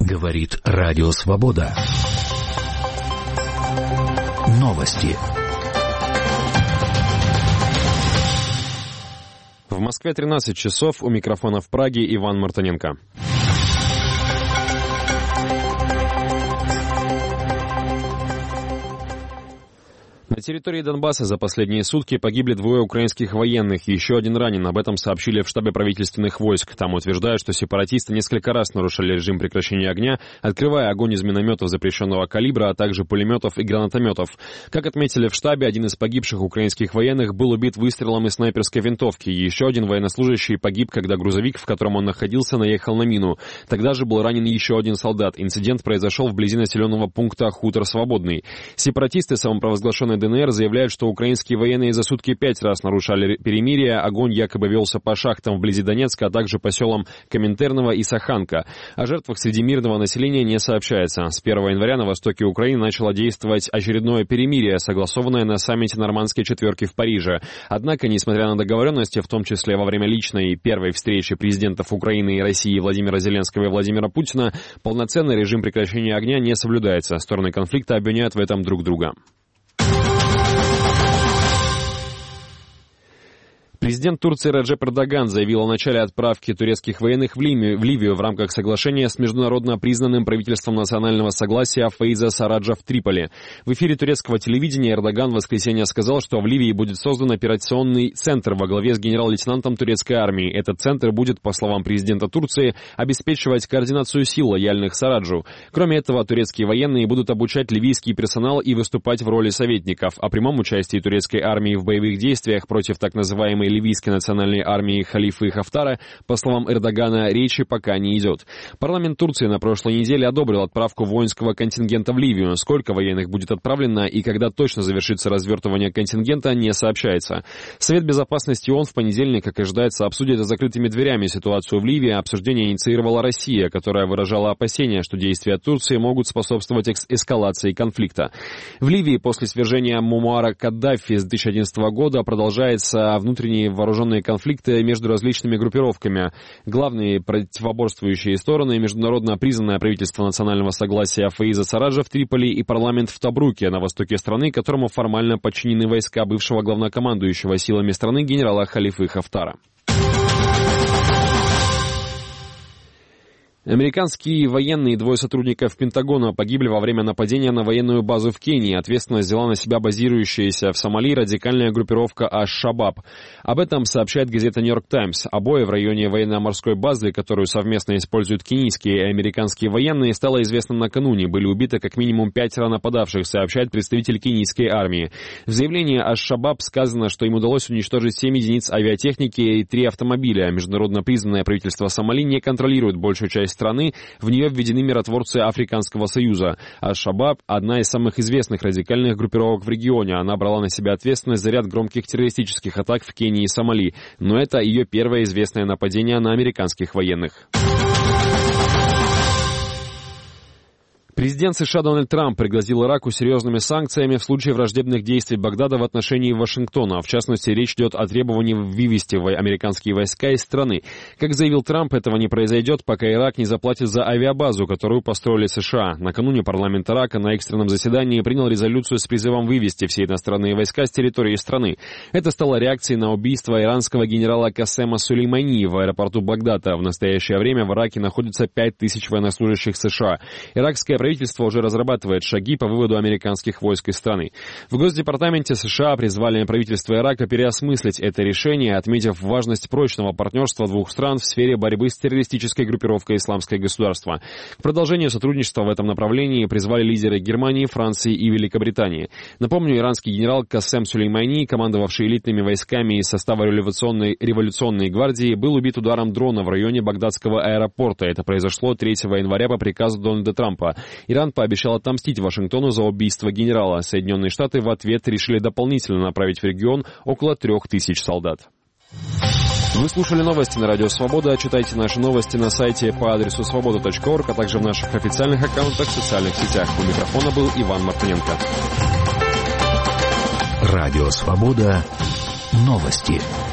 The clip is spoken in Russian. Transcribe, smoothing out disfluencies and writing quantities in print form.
Говорит Радио Свобода. Новости. В Москве 13 часов. У микрофона в Праге Иван Мартыненко. На территории Донбасса за последние сутки погибли 2 украинских военных и еще 1 ранен. Об этом сообщили в штабе правительственных войск. Там утверждают, что сепаратисты несколько раз нарушали режим прекращения огня, открывая огонь из минометов запрещенного калибра, а также пулеметов и гранатометов. Как отметили в штабе, один из погибших украинских военных был убит выстрелом из снайперской винтовки. Еще 1 военнослужащий погиб, когда грузовик, в котором он находился, наехал на мину. Тогда же был ранен еще 1 солдат. Инцидент произошел вблизи населенного пункта Хутор Свободный. Сепаратисты самопровозглашенной ДНР заявляют, что украинские военные за сутки 5 раз нарушали перемирие. Огонь якобы велся по шахтам вблизи Донецка, а также по селам Коминтерново и Саханка. О жертвах среди мирного населения не сообщается. С 1 января на востоке Украины начало действовать очередное перемирие, согласованное на саммите Нормандской четверки в Париже. Однако, несмотря на договоренности, в том числе во время личной первой встречи президентов Украины и России Владимира Зеленского и Владимира Путина, полноценный режим прекращения огня не соблюдается. Стороны конфликта обвиняют в этом друг друга. Президент Турции Реджеп Эрдоган заявил о начале отправки турецких военных в Ливию в рамках соглашения с международно признанным правительством национального согласия Фейза Сараджа в Триполи. В эфире турецкого телевидения Эрдоган в воскресенье сказал, что в Ливии будет создан операционный центр во главе с генерал-лейтенантом турецкой армии. Этот центр будет, по словам президента Турции, обеспечивать координацию сил, лояльных Сараджу. Кроме этого, турецкие военные будут обучать ливийский персонал и выступать в роли советников. О прямом участии турецкой армии в боевых действиях против так называемой ливийской национальной армии Халифы Хафтара, по словам Эрдогана, речи пока не идет. Парламент Турции на прошлой неделе одобрил отправку воинского контингента в Ливию. Сколько военных будет отправлено и когда точно завершится развертывание контингента, не сообщается. Совет безопасности ООН в понедельник, как ожидается, обсудит за закрытыми дверями ситуацию в Ливии. Обсуждение инициировала Россия, которая выражала опасения, что действия Турции могут способствовать эскалации конфликта. В Ливии после свержения Муаммара Каддафи с 2011 года продолжается внутренний вооруженные конфликты между различными группировками. Главные противоборствующие стороны — международно признанное правительство национального согласия Фейза Сараджа в Триполи и парламент в Тобруке на востоке страны, которому формально подчинены войска бывшего главнокомандующего силами страны генерала Халифы Хафтара. Американские военные и 2 сотрудников Пентагона погибли во время нападения на военную базу в Кении. Ответственность взяла на себя базирующаяся в Сомали радикальная группировка Аш-Шабаб. Об этом сообщает газета «Нью-Йорк Таймс». Обои в районе военно-морской базы, которую совместно используют кенийские и американские военные, стало известно накануне. Были убиты как минимум 5 нападавших, сообщает представитель кенийской армии. В заявлении Аш-Шабаб сказано, что им удалось уничтожить 7 единиц авиатехники и 3 автомобиля. Международно признанное правительство Сомали не контролирует большую часть страны, в нее введены миротворцы Африканского союза. Аш-Шабаб – одна из самых известных радикальных группировок в регионе. Она брала на себя ответственность за ряд громких террористических атак в Кении и Сомали. Но это ее первое известное нападение на американских военных. Президент США Дональд Трамп пригрозил Ираку серьезными санкциями в случае враждебных действий Багдада в отношении Вашингтона. В частности, речь идет о требовании вывести американские войска из страны. Как заявил Трамп, этого не произойдет, пока Ирак не заплатит за авиабазу, которую построили США. Накануне парламент Ирака на экстренном заседании принял резолюцию с призывом вывести все иностранные войска с территории страны. Это стало реакцией на убийство иранского генерала Касема Сулеймани в аэропорту Багдада. В настоящее время в Ираке находится 5000 военнослужащих США. Иракское правительство уже разрабатывает шаги по выводу американских войск из страны. В Госдепартаменте США призвали правительство Ирака переосмыслить это решение, отметив важность прочного партнерства 2 стран в сфере борьбы с террористической группировкой «Исламское государство». К продолжению сотрудничества в этом направлении призвали лидеры Германии, Франции и Великобритании. Напомню, иранский генерал Касем Сулеймани, командовавший элитными войсками из состава революционной гвардии, был убит ударом дрона в районе багдадского аэропорта. Это произошло 3 января по приказу Дональда Трампа. Иран пообещал отомстить Вашингтону за убийство генерала. Соединенные Штаты в ответ решили дополнительно направить в регион около 3000 солдат. Вы слушали новости на Радио Свобода. Читайте наши новости на сайте по адресу svoboda.org, а также в наших официальных аккаунтах в социальных сетях. У микрофона был Иван Мартыненко. Радио Свобода. Новости.